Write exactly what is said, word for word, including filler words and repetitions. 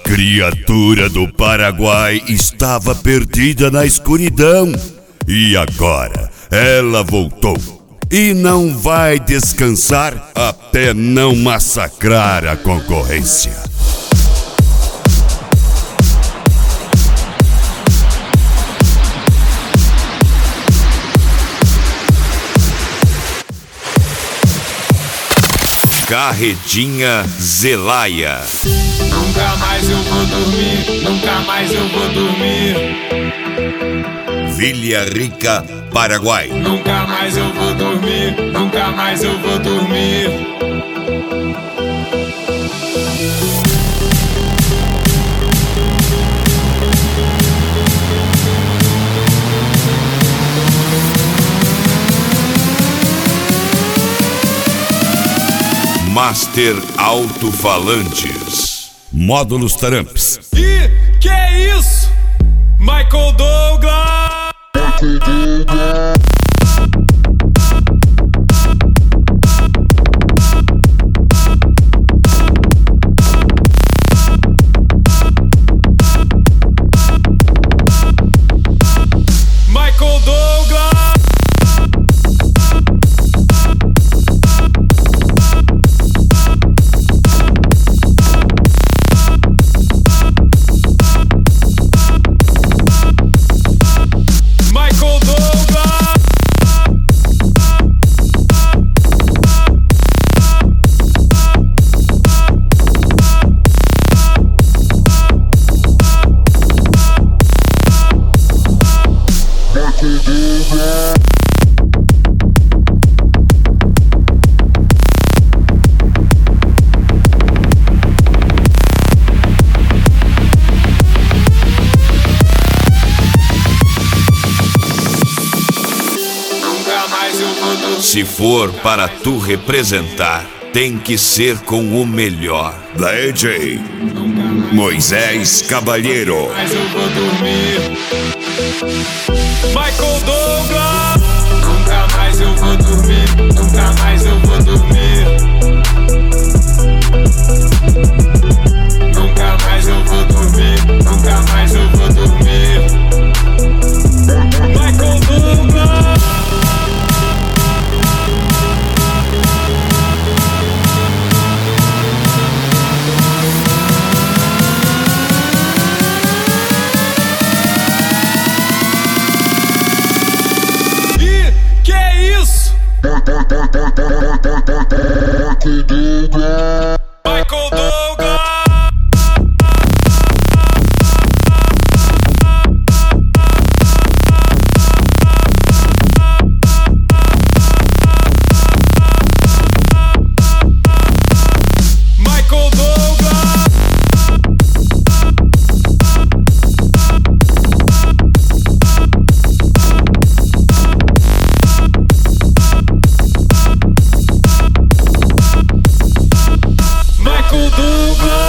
criatura do Paraguai estava perdida na escuridão e agora ela voltou e não vai descansar até não massacrar a concorrência. Carretinha Zelaya. Nunca mais eu vou dormir, nunca mais eu vou dormir. Villa Rica, Paraguai. Nunca mais eu vou dormir, nunca mais eu vou dormir. Master Alto-Falantes. Módulos Taramps. E que é isso? Michael Douglas. Michael Douglas. Se for para tu representar, tem que ser com o melhor. D J Moisés Cabalheiro. Mas eu vou dormir. Michael Douglas. Nunca mais eu vou dormir, nunca mais eu vou dormir. Nunca mais eu vou dormir, nunca mais eu vou dormir. Michael Douglas. Michael Douglas. Michael Douglas. Michael Douglas.